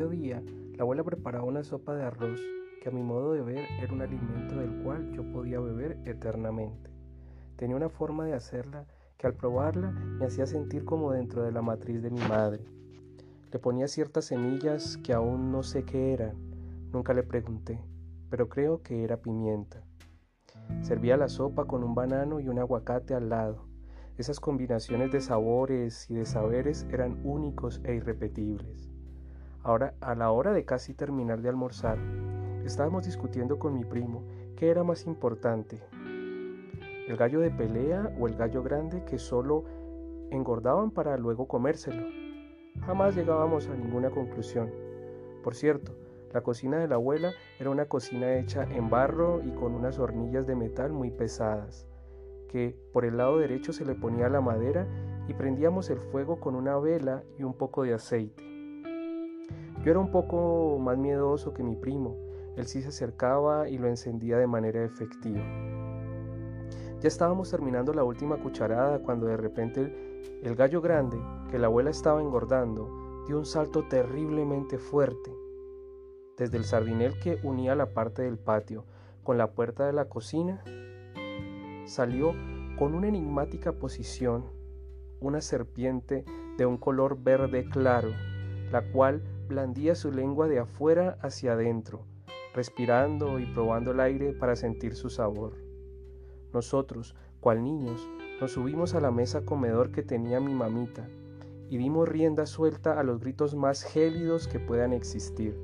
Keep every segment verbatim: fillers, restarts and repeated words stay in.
mediodía, la abuela preparaba una sopa de arroz que a mi modo de ver era un alimento del cual yo podía beber eternamente. Tenía una forma de hacerla que al probarla me hacía sentir como dentro de la matriz de mi madre. Le ponía ciertas semillas que aún no sé qué eran, nunca le pregunté, pero creo que era pimienta. Servía la sopa con un banano y un aguacate al lado. Esas combinaciones de sabores y de saberes eran únicos e irrepetibles. Ahora, a la hora de casi terminar de almorzar, estábamos discutiendo con mi primo qué era más importante, el gallo de pelea o el gallo grande que solo engordaban para luego comérselo. Jamás llegábamos a ninguna conclusión. Por cierto, la cocina de la abuela era una cocina hecha en barro y con unas hornillas de metal muy pesadas, que por el lado derecho se le ponía la madera y prendíamos el fuego con una vela y un poco de aceite. Yo era un poco más miedoso que mi primo. Él sí se acercaba y lo encendía de manera efectiva. Ya estábamos terminando la última cucharada cuando de repente el, el gallo grande, que la abuela estaba engordando, dio un salto terriblemente fuerte. Desde el sardinel que unía la parte del patio con la puerta de la cocina, salió con una enigmática posición una serpiente de un color verde claro, la cual blandía su lengua de afuera hacia adentro, respirando y probando el aire para sentir su sabor. Nosotros, cual niños, nos subimos a la mesa comedor que tenía mi mamita y dimos rienda suelta a los gritos más gélidos que puedan existir.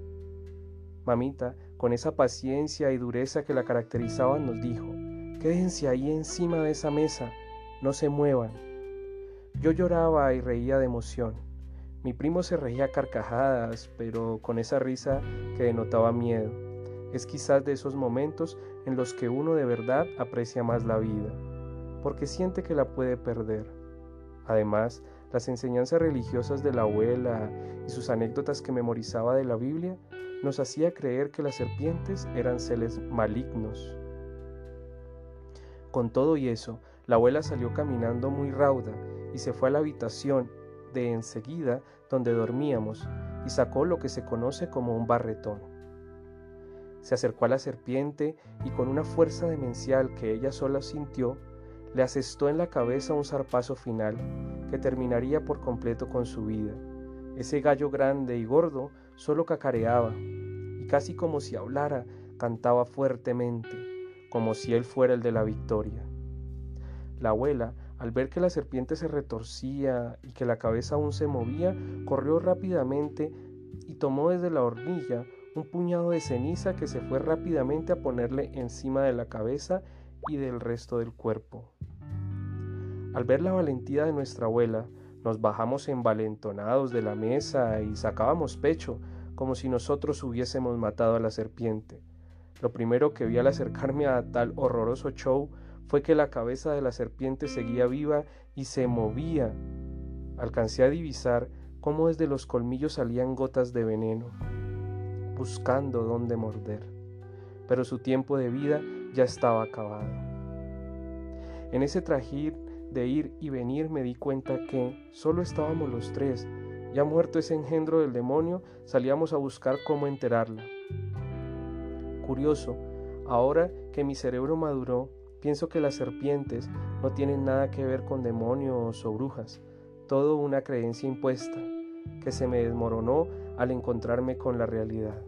Mamita, con esa paciencia y dureza que la caracterizaban, nos dijo: «Quédense ahí encima de esa mesa, no se muevan». Yo lloraba y reía de emoción. Mi primo se reía a carcajadas, pero con esa risa que denotaba miedo. Es quizás de esos momentos en los que uno de verdad aprecia más la vida, porque siente que la puede perder. Además, las enseñanzas religiosas de la abuela y sus anécdotas que memorizaba de la Biblia nos hacía creer que las serpientes eran seres malignos. Con todo y eso, la abuela salió caminando muy rauda y se fue a la habitación de enseguida donde dormíamos y sacó lo que se conoce como un barretón. Se acercó a la serpiente y con una fuerza demencial que ella sola sintió, le asestó en la cabeza un zarpazo final que terminaría por completo con su vida. Ese gallo grande y gordo solo cacareaba y casi como si hablara, cantaba fuertemente, como si él fuera el de la victoria. La abuela, al ver que la serpiente se retorcía y que la cabeza aún se movía, corrió rápidamente y tomó desde la hornilla un puñado de ceniza que se fue rápidamente a ponerle encima de la cabeza y del resto del cuerpo. Al ver la valentía de nuestra abuela, nos bajamos envalentonados de la mesa y sacábamos pecho, como si nosotros hubiésemos matado a la serpiente. Lo primero que vi al acercarme a tal horroroso show fue que la cabeza de la serpiente seguía viva y se movía. Alcancé a divisar cómo desde los colmillos salían gotas de veneno, buscando dónde morder, pero su tiempo de vida ya estaba acabado. En ese trajín de ir y venir me di cuenta que solo estábamos los tres. Ya muerto ese engendro del demonio, salíamos a buscar cómo enterrarla. Curioso, ahora que mi cerebro maduró, pienso que las serpientes no tienen nada que ver con demonios o brujas, todo una creencia impuesta, que se me desmoronó al encontrarme con la realidad.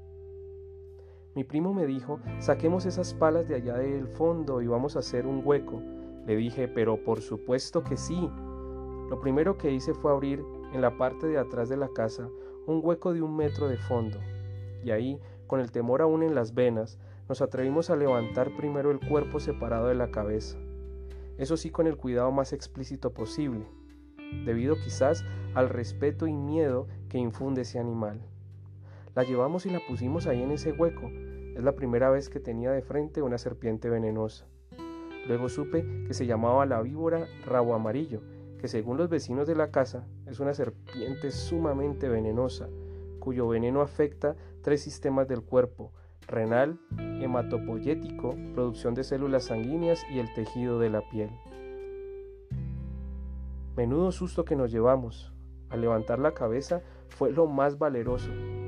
Mi primo me dijo: «Saquemos esas palas de allá del fondo y vamos a hacer un hueco». Le dije: «Pero por supuesto que sí». Lo primero que hice fue abrir en la parte de atrás de la casa un hueco de un metro de fondo, y ahí, con el temor aún en las venas, nos atrevimos a levantar primero el cuerpo separado de la cabeza, eso sí con el cuidado más explícito posible, debido quizás al respeto y miedo que infunde ese animal. La llevamos y la pusimos ahí en ese hueco. Es la primera vez que tenía de frente una serpiente venenosa. Luego supe que se llamaba la víbora rabo amarillo, que según los vecinos de la casa es una serpiente sumamente venenosa, cuyo veneno afecta tres sistemas del cuerpo: renal, hematopoyético, producción de células sanguíneas y el tejido de la piel. Menudo susto que nos llevamos. Al levantar la cabeza fue lo más valeroso,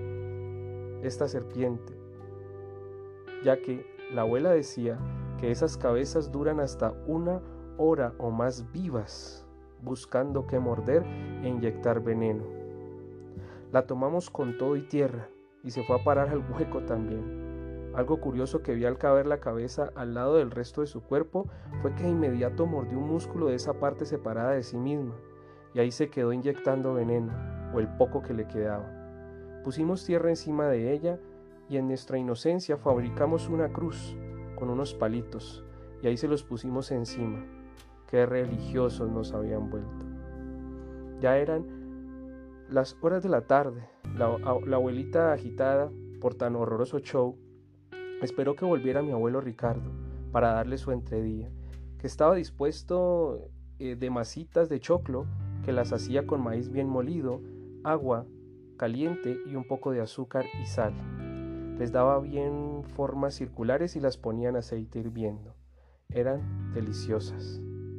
esta serpiente, ya que la abuela decía que esas cabezas duran hasta una hora o más vivas, buscando qué morder e inyectar veneno. La tomamos con todo y tierra y se fue a parar al hueco también. Algo curioso que vi al caber la cabeza al lado del resto de su cuerpo fue que de inmediato mordió un músculo de esa parte separada de sí misma y ahí se quedó inyectando veneno, o el poco que le quedaba. Pusimos tierra encima de ella y en nuestra inocencia fabricamos una cruz con unos palitos y ahí se los pusimos encima. Qué religiosos nos habían vuelto. Ya eran las horas de la tarde. La, la abuelita, agitada por tan horroroso show, esperó que volviera mi abuelo Ricardo para darle su entredía, que estaba dispuesto eh, de masitas de choclo que las hacía con maíz bien molido, agua caliente y un poco de azúcar y sal. Les daba bien formas circulares y las ponía en aceite hirviendo. Eran deliciosas.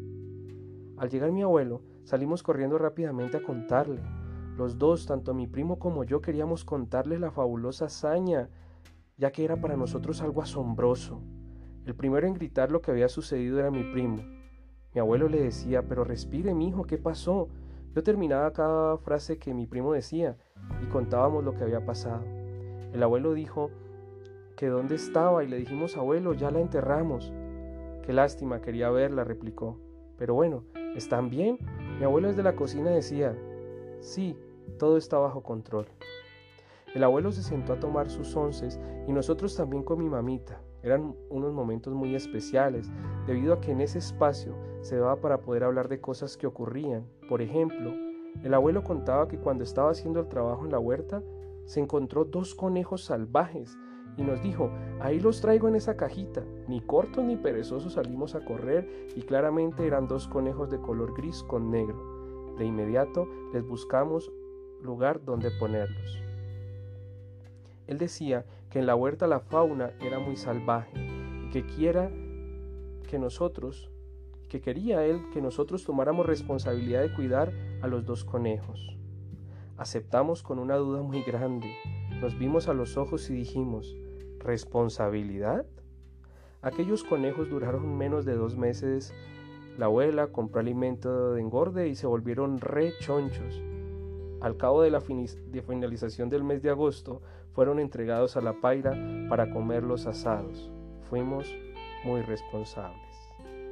Al llegar mi abuelo, salimos corriendo rápidamente a contarle. Los dos, tanto mi primo como yo, queríamos contarle la fabulosa hazaña, ya que era para nosotros algo asombroso. El primero en gritar lo que había sucedido era mi primo. Mi abuelo le decía: pero respire, mijo, ¿qué pasó? Yo terminaba cada frase que mi primo decía y contábamos lo que había pasado. El abuelo dijo que dónde estaba y le dijimos: abuelo, ya la enterramos. Qué lástima, quería verla, replicó. Pero bueno, ¿están bien? Mi abuelo desde la cocina decía: sí, todo está bajo control. El abuelo se sentó a tomar sus onces y nosotros también con mi mamita. Eran unos momentos muy especiales, debido a que en ese espacio se daba para poder hablar de cosas que ocurrían. Por ejemplo, el abuelo contaba que cuando estaba haciendo el trabajo en la huerta, se encontró dos conejos salvajes y nos dijo: ahí los traigo en esa cajita. Ni cortos ni perezosos salimos a correr y claramente eran dos conejos de color gris con negro. De inmediato les buscamos lugar donde ponerlos. Él decía que en la huerta la fauna era muy salvaje y que quiera que nosotros, que quería él que nosotros tomáramos responsabilidad de cuidar a los dos conejos. Aceptamos con una duda muy grande. Nos vimos a los ojos y dijimos: ¿responsabilidad? Aquellos conejos duraron menos de dos meses. La abuela compró alimento de engorde y se volvieron re chonchos. Al cabo de la de finalización del mes de agosto, fueron entregados a la paira para comerlos asados. Fuimos muy responsables.